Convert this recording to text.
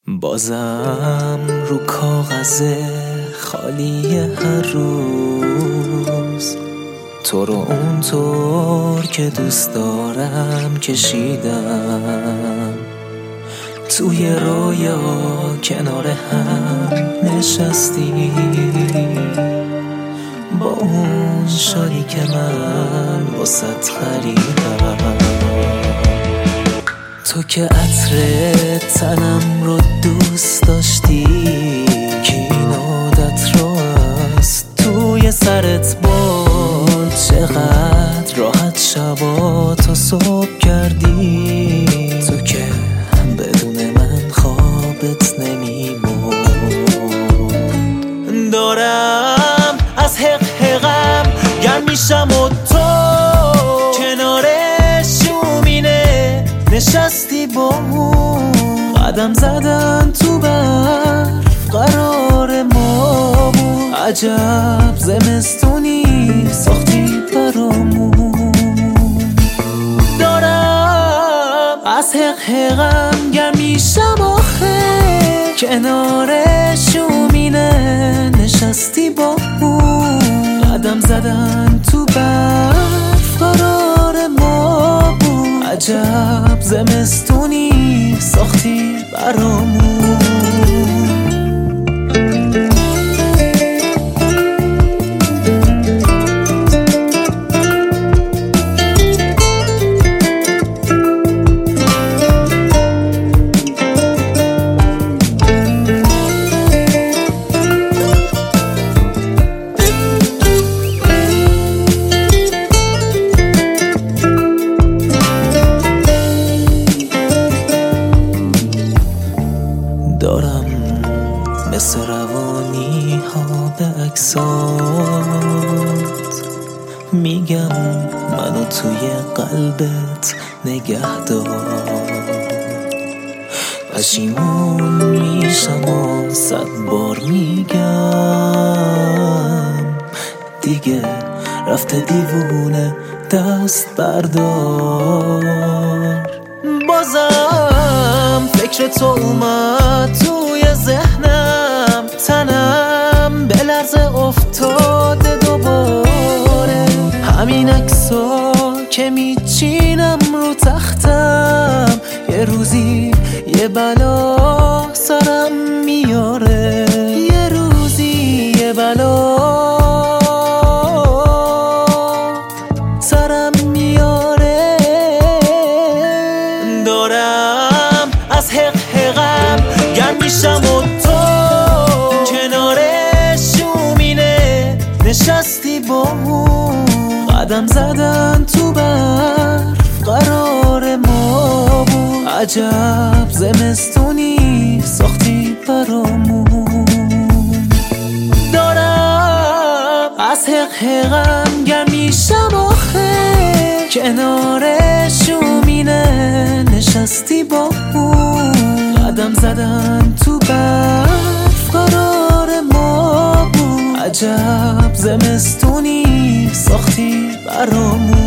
بازم رو کاغذ خالی هر روز تو رو اونطور که دوست دارم کشیدم. توی رویا کنار هم نشستیم با اون شالی که من واسط خریدم. تو که عطر تنم رو دوست داشتی که این عادت رو از توی سرت بود. چقدر راحت شباتو صبح کردی تو که بدون من خوابت نمیمون. دارم از حق حقم گرم میشم و تو کنار شومینه نشستی با اون. قدم زدن تو برف قرار ما بود. عجب زمستونی ساختی برامون. دارم از حق حقم گرم میشم آخه کنار شومینه نشستی با اون. قدم زدن تو برف قرار ما بود. عجب زمستونی ساختی برامون. دارم مثل روانی ها به عکسات میگم منو توی قلبت نگه دار. پشیمون میشم و 100 بار میگم دیگه رفته دیوونه دست بردار. بازم فکر تو اومد توی ذهنم، تنم به لرزه افتاده دوباره. همین عکسا که میچینم رو تختم یه روزی یه بلا سرم میاره. یه روزی یه بلا سرم میاره. دارم از حق حقم گرم میشم و تو کنار شومینه نشستی با اون. قدم زدن تو برف قرار ما بود. عجب زمستونی ساختی برامون. دارم از حق حقم گرم میشم آخه کنار شومینه نشستی با اون. قدم زدن تو برف قرار ما بود. عجب زمستونی ساختی برامون.